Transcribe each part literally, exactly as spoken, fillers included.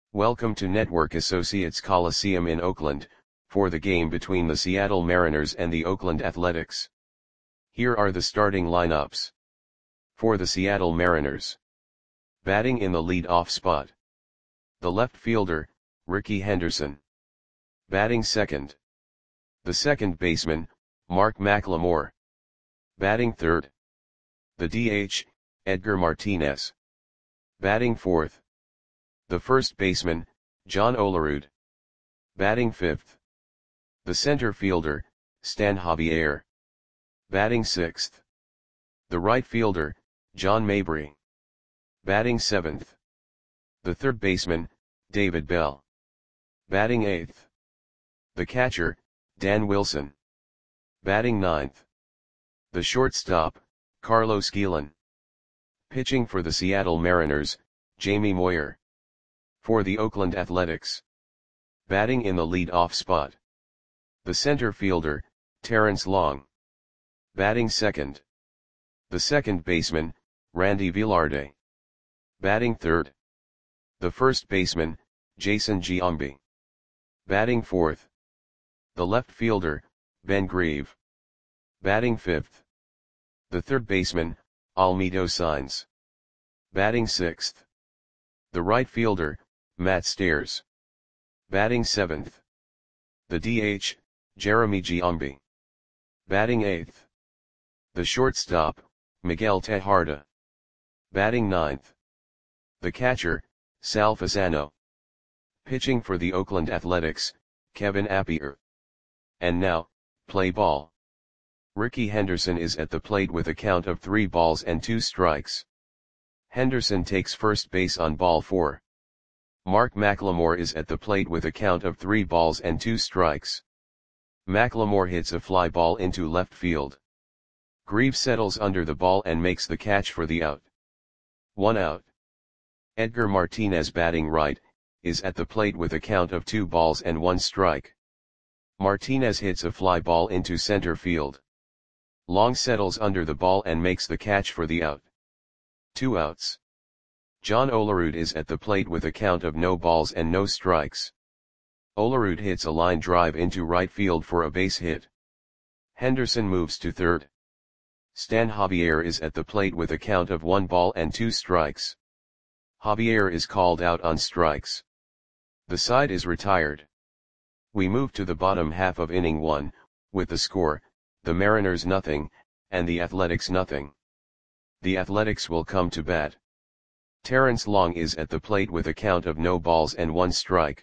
Welcome to Network Associates Coliseum in Oakland, for the game between the Seattle Mariners and the Oakland Athletics. Here are the starting lineups. For the Seattle Mariners. Batting in the lead-off spot. The left fielder, Rickey Henderson. Batting second. The second baseman, Mark McLemore. Batting third. The D H, Edgar Martinez. Batting fourth. The first baseman, John Olerud. Batting fifth. The center fielder, Stan Javier. Batting sixth. The right fielder, John Mabry. Batting seventh. The third baseman, David Bell. Batting eighth. The catcher, Dan Wilson. Batting ninth. The shortstop, Carlos Guillen. Pitching for the Seattle Mariners, Jamie Moyer. For the Oakland Athletics. Batting in the lead-off spot. The center fielder, Terrence Long. Batting second. The second baseman, Randy Velarde. Batting third. The first baseman, Jason Giambi. Batting fourth. The left fielder, Ben Grieve. Batting fifth. The third baseman, Almedo Sainz. Batting sixth. The right fielder, Matt Stairs. Batting seventh. The D H, Jeremy Giambi. Batting eighth. The shortstop, Miguel Tejada. Batting ninth. The catcher, Sal Fasano. Pitching for the Oakland Athletics, Kevin Appier. And now, play ball. Rickey Henderson is at the plate with a count of three balls and two strikes. Henderson takes first base on ball four. Mark McLemore is at the plate with a count of three balls and two strikes. McLemore hits a fly ball into left field. Grieve settles under the ball and makes the catch for the out. One out. Edgar Martinez, batting right, is at the plate with a count of two balls and one strike. Martinez hits a fly ball into center field. Long settles under the ball and makes the catch for the out. Two outs. John Olerud is at the plate with a count of no balls and no strikes. Olerud hits a line drive into right field for a base hit. Henderson moves to third. Stan Javier is at the plate with a count of one ball and two strikes. Javier is called out on strikes. The side is retired. We move to the bottom half of inning one, with the score, the Mariners nothing, and the Athletics nothing. The Athletics will come to bat. Terrence Long is at the plate with a count of no balls and one strike.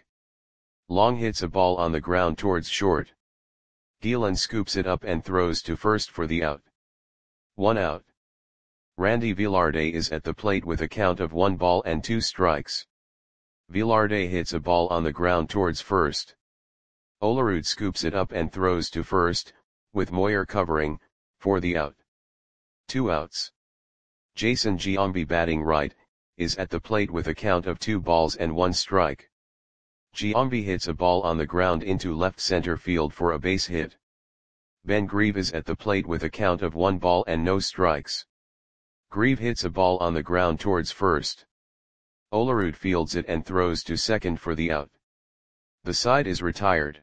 Long hits a ball on the ground towards short. Guillen scoops it up and throws to first for the out. One out. Randy Velarde is at the plate with a count of one ball and two strikes. Velarde hits a ball on the ground towards first. Olerud scoops it up and throws to first, with Moyer covering, for the out. Two outs. Jason Giambi, batting right, is at the plate with a count of two balls and one strike. Giambi hits a ball on the ground into left center field for a base hit. Ben Grieve is at the plate with a count of one ball and no strikes. Grieve hits a ball on the ground towards first. Olerud fields it and throws to second for the out. The side is retired.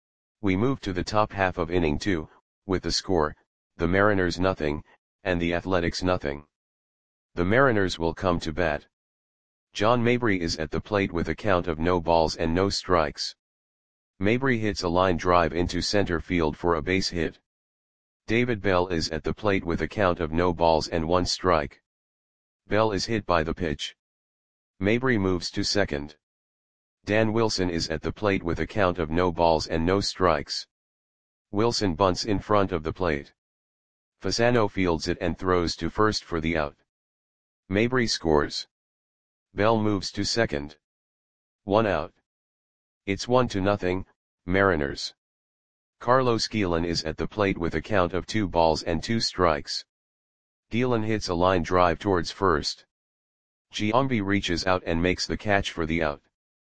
We move to the top half of inning two, with the score, the Mariners nothing, and the Athletics nothing. The Mariners will come to bat. John Mabry is at the plate with a count of no balls and no strikes. Mabry hits a line drive into center field for a base hit. David Bell is at the plate with a count of no balls and one strike. Bell is hit by the pitch. Mabry moves to second. Dan Wilson is at the plate with a count of no balls and no strikes. Wilson bunts in front of the plate. Fasano fields it and throws to first for the out. Mabry scores. Bell moves to second. One out. It's one to nothing, Mariners. Carlos Guillen is at the plate with a count of two balls and two strikes. Guillen hits a line drive towards first. Giambi reaches out and makes the catch for the out.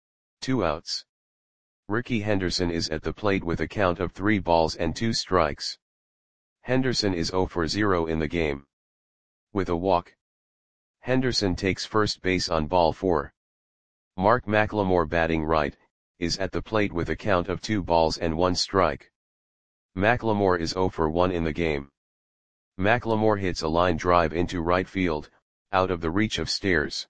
Two outs. Rickey Henderson is at the plate with a count of three balls and two strikes. Henderson is zero for zero in the game. With a walk, Henderson takes first base on ball four. Mark McLemore batting right, is at the plate with a count of two balls and one strike. McLemore is zero for one in the game. McLemore hits a line drive into right field, out of the reach of Stairs.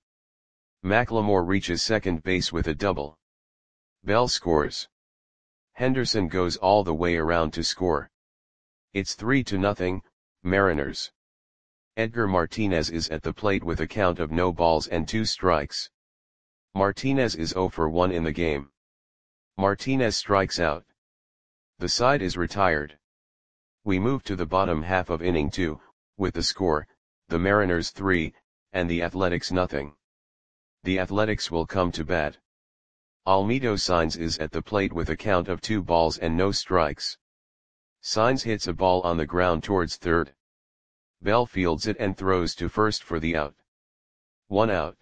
McLemore reaches second base with a double. Bell scores. Henderson goes all the way around to score. It's three to nothing, Mariners. Edgar Martinez is at the plate with a count of no balls and two strikes. Martinez is zero for one in the game. Martinez strikes out. The side is retired. We move to the bottom half of inning two, with the score, the Mariners three, and the Athletics nothing. The Athletics will come to bat. Almedo Saenz is at the plate with a count of two balls and no strikes. Saenz hits a ball on the ground towards third. Bell fields it and throws to first for the out. One out.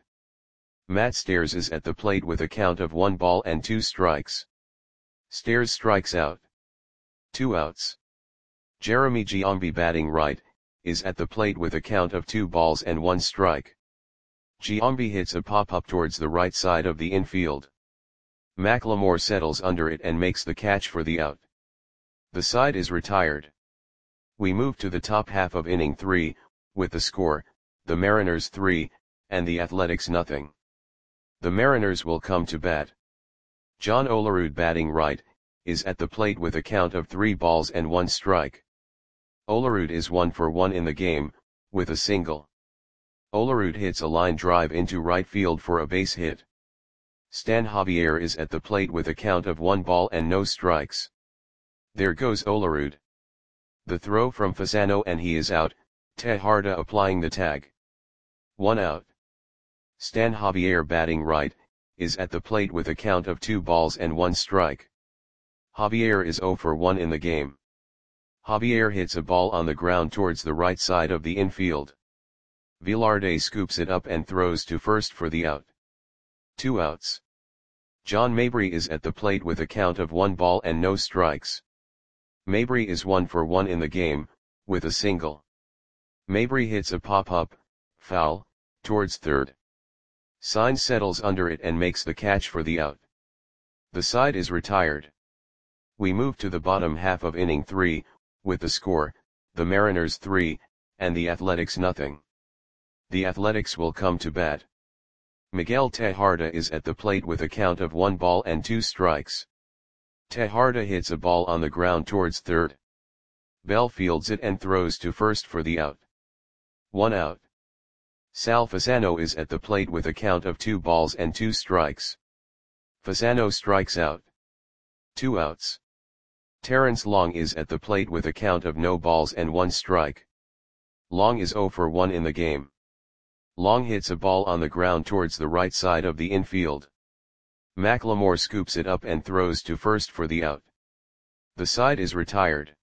Matt Stairs is at the plate with a count of one ball and two strikes. Stairs strikes out. Two outs. Jeremy Giambi batting right, is at the plate with a count of two balls and one strike. Giambi hits a pop-up towards the right side of the infield. McLemore settles under it and makes the catch for the out. The side is retired. We move to the top half of inning three, with the score, the Mariners three, and the Athletics nothing. The Mariners will come to bat. John Olerud batting right, is at the plate with a count of three balls and one strike. Olerud is one for one in the game, with a single. Olerud hits a line drive into right field for a base hit. Stan Javier is at the plate with a count of one ball and no strikes. There goes Olerud. The throw from Fasano and he is out, Tejada applying the tag. One out. Stan Javier batting right, is at the plate with a count of two balls and one strike. Javier is zero for one in the game. Javier hits a ball on the ground towards the right side of the infield. Velarde scoops it up and throws to first for the out. Two outs. John Mabry is at the plate with a count of one ball and no strikes. Mabry is one for one in the game, with a single. Mabry hits a pop-up, foul, towards third. Saenz settles under it and makes the catch for the out. The side is retired. We move to the bottom half of inning three, with the score, the Mariners three, and the Athletics nothing. The Athletics will come to bat. Miguel Tejada is at the plate with a count of one ball and two strikes. Tejada hits a ball on the ground towards third. Bell fields it and throws to first for the out. One out. Sal Fasano is at the plate with a count of two balls and two strikes. Fasano strikes out. Two outs. Terrence Long is at the plate with a count of no balls and one strike. Long is zero for one in the game. Long hits a ball on the ground towards the right side of the infield. McLemore scoops it up and throws to first for the out. The side is retired.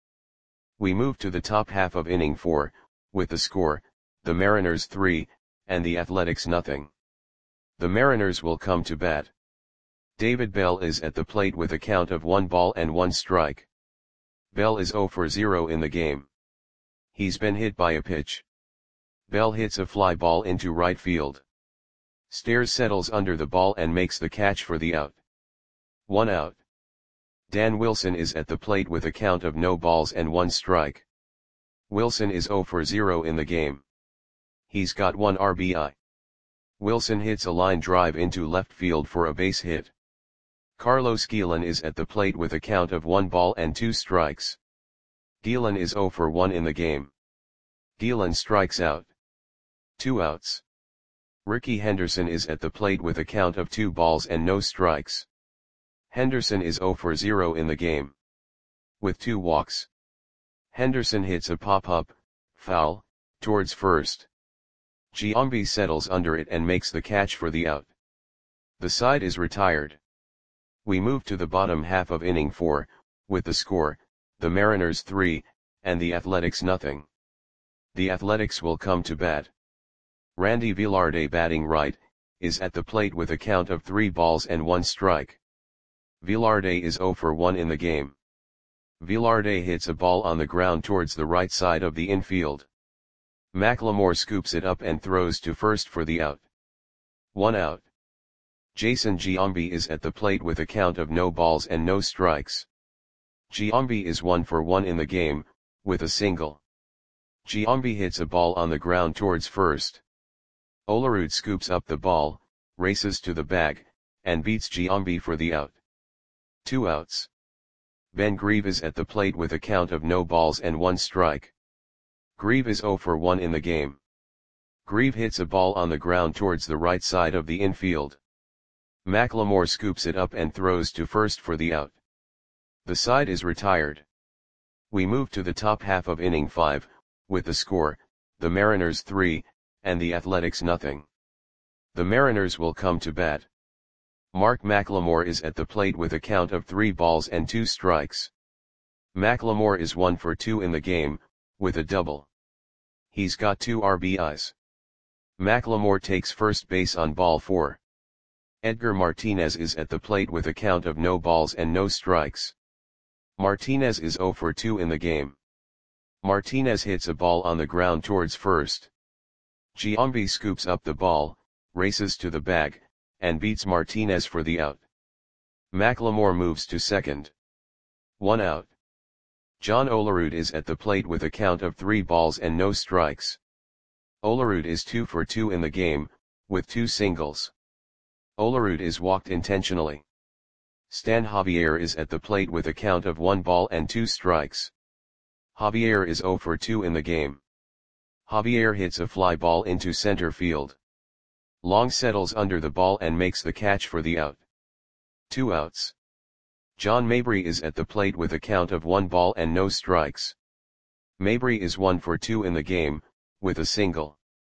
We move to the top half of inning four, with the score, the Mariners three, and the Athletics nothing. The Mariners will come to bat. David Bell is at the plate with a count of one ball and one strike. Bell is zero for zero in the game. He's been hit by a pitch. Bell hits a fly ball into right field. Stairs settles under the ball and makes the catch for the out. One out. Dan Wilson is at the plate with a count of no balls and one strike. Wilson is zero for zero in the game. He's got one R B I. Wilson hits a line drive into left field for a base hit. Carlos Guillen is at the plate with a count of one ball and two strikes. Guillen is zero for one in the game. Guillen strikes out. Two outs. Ricky Henderson is at the plate with a count of two balls and no strikes. Henderson is zero for zero in the game. With two walks. Henderson hits a pop-up, foul, towards first. Giambi settles under it and makes the catch for the out. The side is retired. We move to the bottom half of inning four, with the score, the Mariners three, and the Athletics nothing. The Athletics will come to bat. Randy Velarde batting right, is at the plate with a count of three balls and one strike. Velarde is zero for one in the game. Velarde hits a ball on the ground towards the right side of the infield. McLemore scoops it up and throws to first for the out. One out. Jason Giambi is at the plate with a count of no balls and no strikes. Giambi is one for one in the game, with a single. Giambi hits a ball on the ground towards first. Olerud scoops up the ball, races to the bag, and beats Giambi for the out. Two outs. Ben Grieve is at the plate with a count of no balls and one strike. Grieve is zero for one in the game. Grieve hits a ball on the ground towards the right side of the infield. McLemore scoops it up and throws to first for the out. The side is retired. We move to the top half of inning five, with the score, the Mariners three, and the Athletics nothing. The Mariners will come to bat. Mark McLemore is at the plate with a count of three balls and two strikes. McLemore is one for two in the game, with a double. He's got two R B Is. McLemore takes first base on ball four. Edgar Martinez is at the plate with a count of no balls and no strikes. Martinez is zero for two in the game. Martinez hits a ball on the ground towards first. Giambi scoops up the ball, races to the bag, and beats Martinez for the out. McLemore moves to second. One out. John Olerud is at the plate with a count of three balls and no strikes. Olerud is two for two in the game, with two singles. Olerud is walked intentionally. Stan Javier is at the plate with a count of one ball and two strikes. Javier is zero for two in the game. Javier hits a fly ball into center field. Long settles under the ball and makes the catch for the out. Two outs. John Mabry is at the plate with a count of one ball and no strikes. Mabry is one for two in the game, with a single.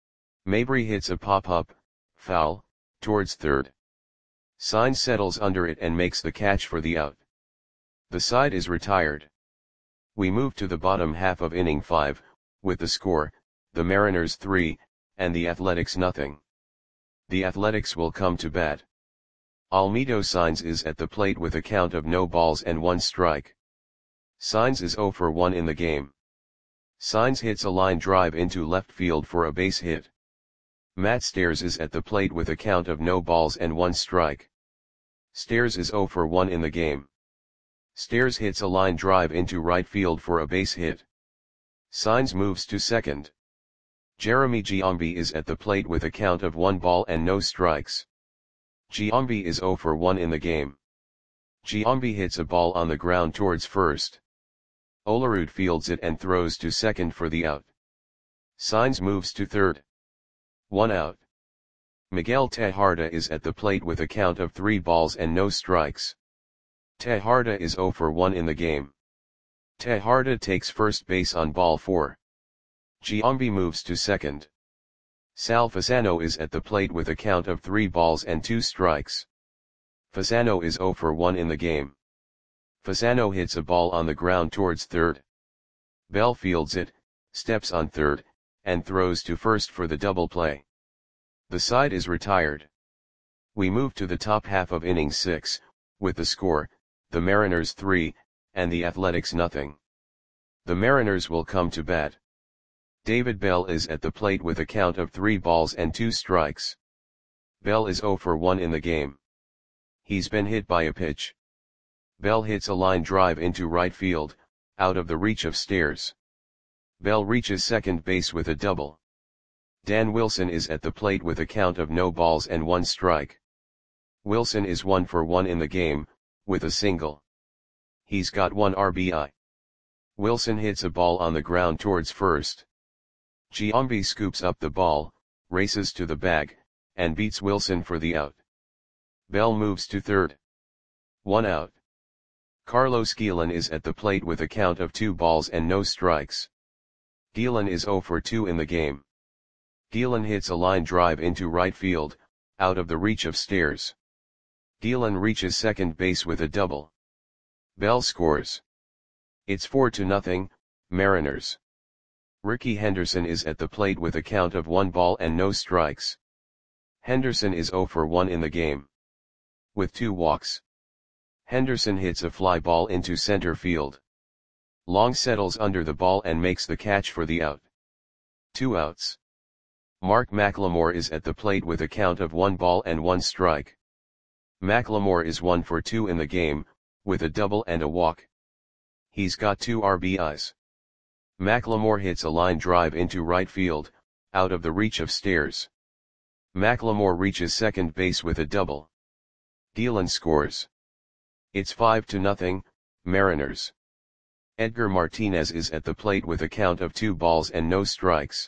Mabry hits a pop-up, foul, towards third. Sign settles under it and makes the catch for the out. The side is retired. We move to the bottom half of inning five, with the score, the Mariners three, and the Athletics nothing. The Athletics will come to bat. Almedo Saenz is at the plate with a count of no balls and one strike. Saenz is zero for one in the game. Saenz hits a line drive into left field for a base hit. Matt Stairs is at the plate with a count of no balls and one strike. Stairs is zero for one in the game. Stairs hits a line drive into right field for a base hit. Saenz moves to second. Jeremy Giambi is at the plate with a count of one ball and no strikes. Giambi is zero for one in the game. Giambi hits a ball on the ground towards first. Olerud fields it and throws to second for the out. Saenz moves to third. One out. Miguel Tejada is at the plate with a count of three balls and no strikes. Tejada is zero for one in the game. Tejada takes first base on ball four. Giambi moves to second. Sal Fasano is at the plate with a count of three balls and two strikes. Fasano is zero for one in the game. Fasano hits a ball on the ground towards third. Bell fields it, steps on third, and throws to first for the double play. The side is retired. We move to the top half of inning six, with the score, the Mariners three, and the Athletics nothing. The Mariners will come to bat. David Bell is at the plate with a count of three balls and two strikes. Bell is zero for one in the game. He's been hit by a pitch. Bell hits a line drive into right field, out of the reach of Stairs. Bell reaches second base with a double. Dan Wilson is at the plate with a count of no balls and one strike. Wilson is one for one in the game, with a single. He's got one R B I. Wilson hits a ball on the ground towards first. Giambi scoops up the ball, races to the bag, and beats Wilson for the out. Bell moves to third. One out. Carlos Guillen is at the plate with a count of two balls and no strikes. Guillen is zero for two in the game. Guillen hits a line drive into right field, out of the reach of Stairs. Guillen reaches second base with a double. Bell scores. It's four to nothing, Mariners. Ricky Henderson is at the plate with a count of one ball and no strikes. Henderson is zero for one in the game. With two walks. Henderson hits a fly ball into center field. Long settles under the ball and makes the catch for the out. Two outs. Mark McLemore is at the plate with a count of one ball and one strike. Macklemore is one for two in the game, with a double and a walk. He's got two R B Is. Macklemore hits a line drive into right field, out of the reach of Stairs. Macklemore reaches second base with a double. Deilan scores. It's five to nothing, Mariners. Edgar Martinez is at the plate with a count of two balls and no strikes.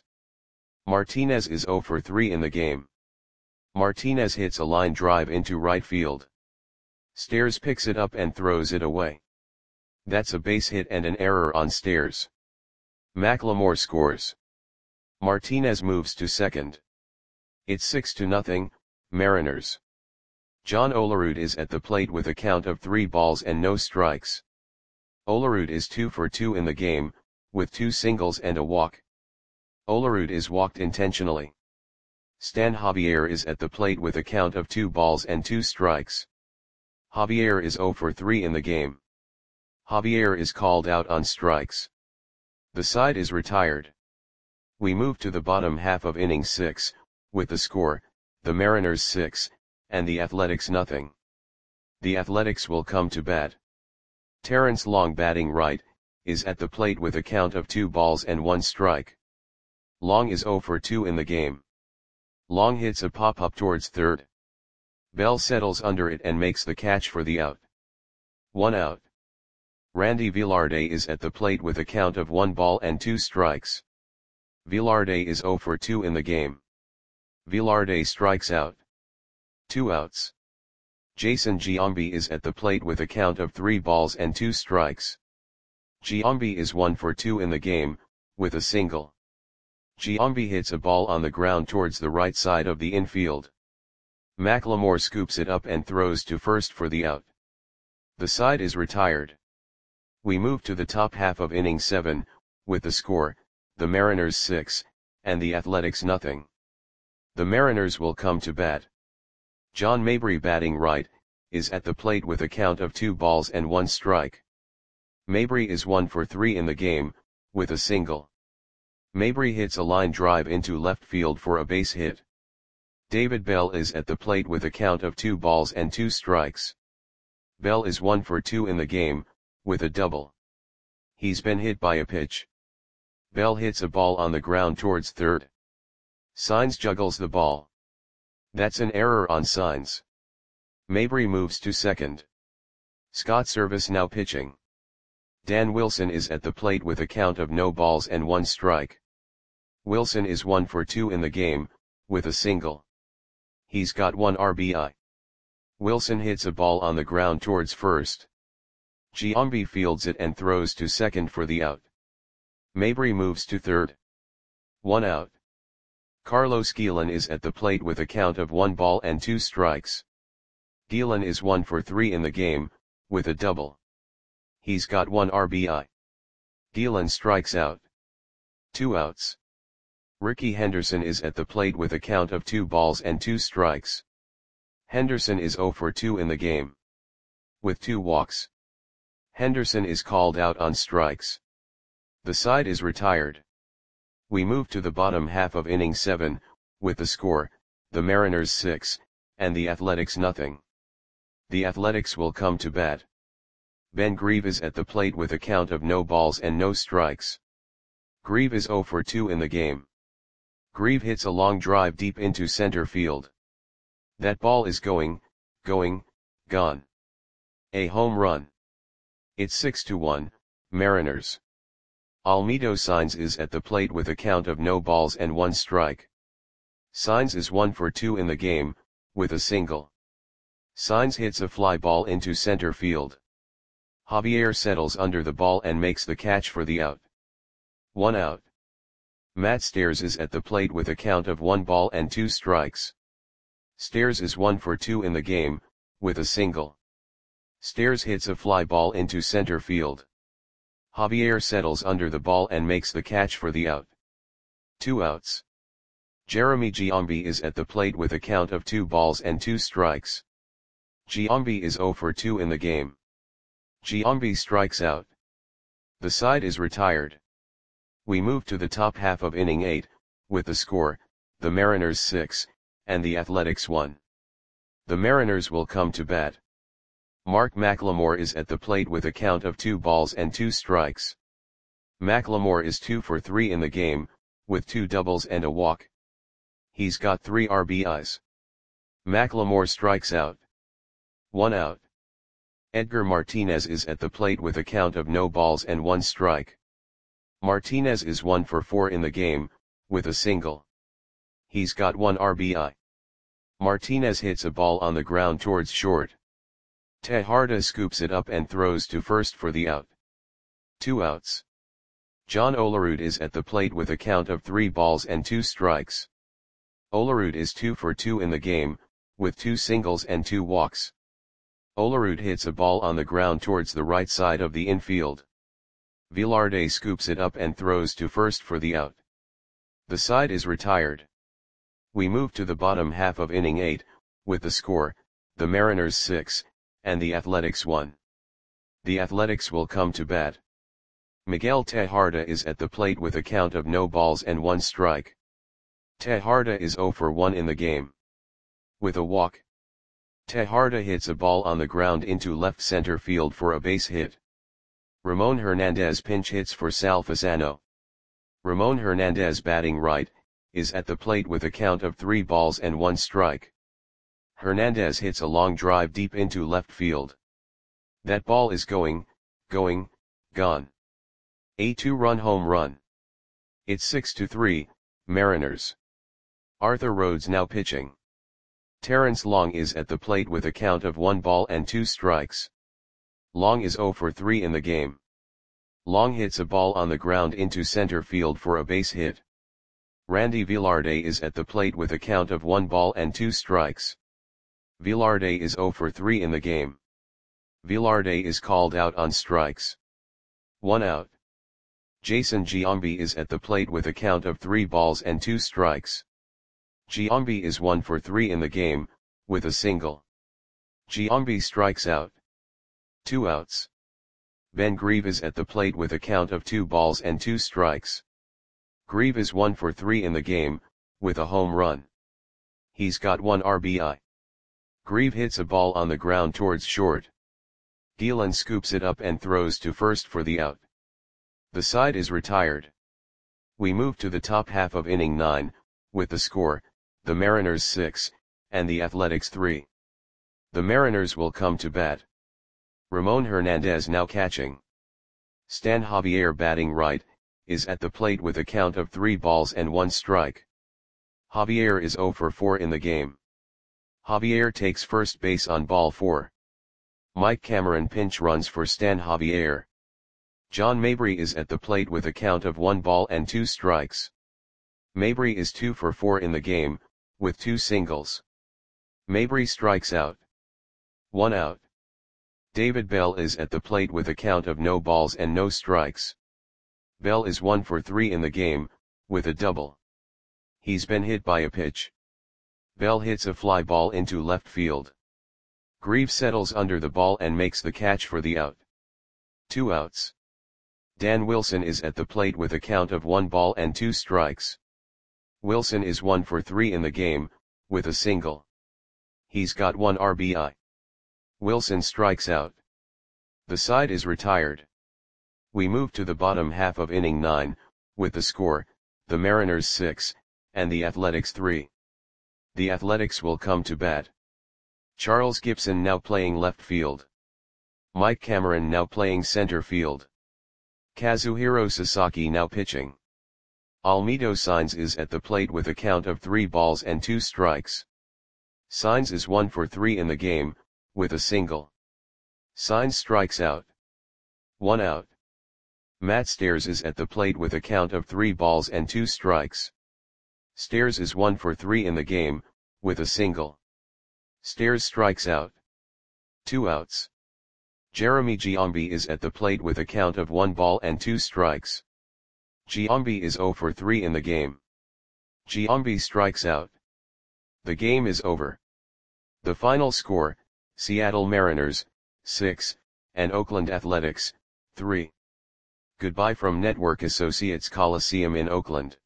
Martinez is zero for three in the game. Martinez hits a line drive into right field. Stairs picks it up and throws it away. That's a base hit and an error on Stairs. Macklemore scores. Martinez moves to second. It's six to nothing, Mariners. John Olerud is at the plate with a count of three balls and no strikes. Olerud is two for two in the game, with two singles and a walk. Olerud is walked intentionally. Stan Javier is at the plate with a count of two balls and two strikes. Javier is zero for three in the game. Javier is called out on strikes. The side is retired. We move to the bottom half of inning six, with the score, the Mariners six, and the Athletics nothing. The Athletics will come to bat. Terrence Long, batting right, is at the plate with a count of two balls and one strike. Long is zero for two in the game. Long hits a pop-up towards third. Bell settles under it and makes the catch for the out. One out. Randy Velarde is at the plate with a count of one ball and two strikes. Velarde is zero for two in the game. Velarde strikes out. Two outs. Jason Giambi is at the plate with a count of three balls and two strikes. Giambi is one for two in the game, with a single. Giambi hits a ball on the ground towards the right side of the infield. Macklemore scoops it up and throws to first for the out. The side is retired. We move to the top half of inning seven, with the score, the Mariners six, and the Athletics nothing. The Mariners will come to bat. John Mabry, batting right, is at the plate with a count of two balls and one strike. Mabry is one for three in the game, with a single. Mabry hits a line drive into left field for a base hit. David Bell is at the plate with a count of two balls and two strikes. Bell is one for two in the game, with a double. He's been hit by a pitch. Bell hits a ball on the ground towards third. Saenz juggles the ball. That's an error on Saenz. Mabry moves to second. Scott Service now pitching. Dan Wilson is at the plate with a count of no balls and one strike. Wilson is one for two in the game, with a single. He's got one R B I. Wilson hits a ball on the ground towards first. Giambi fields it and throws to second for the out. Mabry moves to third. One out. Carlos Guillen is at the plate with a count of one ball and two strikes. Guillen is one for three in the game, with a double. He's got one R B I. Guillen strikes out. Two outs. Ricky Henderson is at the plate with a count of two balls and two strikes. Henderson is zero for two in the game. With two walks. Henderson is called out on strikes. The side is retired. We move to the bottom half of inning seven, with the score, the Mariners six, and the Athletics nothing. The Athletics will come to bat. Ben Grieve is at the plate with a count of no balls and no strikes. Grieve is zero for two in the game. Grieve hits a long drive deep into center field. That ball is going, going, gone. A home run. It's six to one, Mariners. Almedo Saenz is at the plate with a count of no balls and one strike. Saenz is one for two in the game, with a single. Saenz hits a fly ball into center field. Javier settles under the ball and makes the catch for the out. One out. Matt Stairs is at the plate with a count of one ball and two strikes. Stairs is one for two in the game, with a single. Stairs hits a fly ball into center field. Javier settles under the ball and makes the catch for the out. Two outs. Jeremy Giambi is at the plate with a count of two balls and two strikes. Giambi is zero for two in the game. Giambi strikes out. The side is retired. We move to the top half of inning eight, with the score, the Mariners six, and the Athletics one. The Mariners will come to bat. Mark McLemore is at the plate with a count of two balls and two strikes. McLemore is two for three in the game, with two doubles and a walk. He's got three R B Is. McLemore strikes out. One out. Edgar Martinez is at the plate with a count of no balls and one strike. Martinez is one for four in the game, with a single. He's got one R B I. Martinez hits a ball on the ground towards short. Tejada scoops it up and throws to first for the out. Two outs. John Olerud is at the plate with a count of three balls and two strikes. Olerud is two for two in the game, with two singles and two walks. Olerud hits a ball on the ground towards the right side of the infield. Velarde scoops it up and throws to first for the out. The side is retired. We move to the bottom half of inning eight, with the score, the Mariners six, and the Athletics one. The Athletics will come to bat. Miguel Tejada is at the plate with a count of no balls and one strike. Tejada is zero for one in the game. With a walk. Tejada hits a ball on the ground into left center field for a base hit. Ramon Hernandez pinch hits for Sal Fasano. Ramon Hernandez, batting right, is at the plate with a count of three balls and one strike. Hernandez hits a long drive deep into left field. That ball is going, going, gone. A two-run home run. It's six to three, Mariners. Arthur Rhodes now pitching. Terrence Long is at the plate with a count of one ball and two strikes. Long is zero for three in the game. Long hits a ball on the ground into center field for a base hit. Randy Velarde is at the plate with a count of one ball and two strikes. Velarde is zero for three in the game. Velarde is called out on strikes. One out. Jason Giambi is at the plate with a count of three balls and two strikes. Giambi is one for three in the game, with a single. Giambi strikes out. Two outs. Ben Grieve is at the plate with a count of two balls and two strikes. Grieve is one for three in the game, with a home run. He's got one R B I. Grieve hits a ball on the ground towards short. Gielan scoops it up and throws to first for the out. The side is retired. We move to the top half of inning nine, with the score, the Mariners six, and the Athletics three. The Mariners will come to bat. Ramon Hernandez now catching. Stan Javier, batting right, is at the plate with a count of three balls and one strike. Javier is zero for four in the game. Javier takes first base on ball four. Mike Cameron pinch runs for Stan Javier. John Mabry is at the plate with a count of one ball and two strikes. Mabry is two for four in the game, with two singles. Mabry strikes out. One out. David Bell is at the plate with a count of no balls and no strikes. Bell is one for three in the game, with a double. He's been hit by a pitch. Bell hits a fly ball into left field. Grieve settles under the ball and makes the catch for the out. Two outs. Dan Wilson is at the plate with a count of one ball and two strikes. Wilson is one for three in the game, with a single. He's got one R B I. Wilson strikes out. The side is retired. We move to the bottom half of inning nine, with the score, the Mariners six, and the Athletics three. The Athletics will come to bat. Charles Gibson now playing left field. Mike Cameron now playing center field. Kazuhiro Sasaki now pitching. Almedo Sainz is at the plate with a count of three balls and two strikes. Sainz is one for three in the game, with a single. Sainz strikes out. One out. Matt Stairs is at the plate with a count of three balls and two strikes. Stairs is one for three in the game, with a single. Stairs strikes out. Two outs. Jeremy Giambi is at the plate with a count of one ball and two strikes. Giambi is zero for three in the game. Giambi strikes out. The game is over. The final score, Seattle Mariners, six, and Oakland Athletics, three. Goodbye from Network Associates Coliseum in Oakland.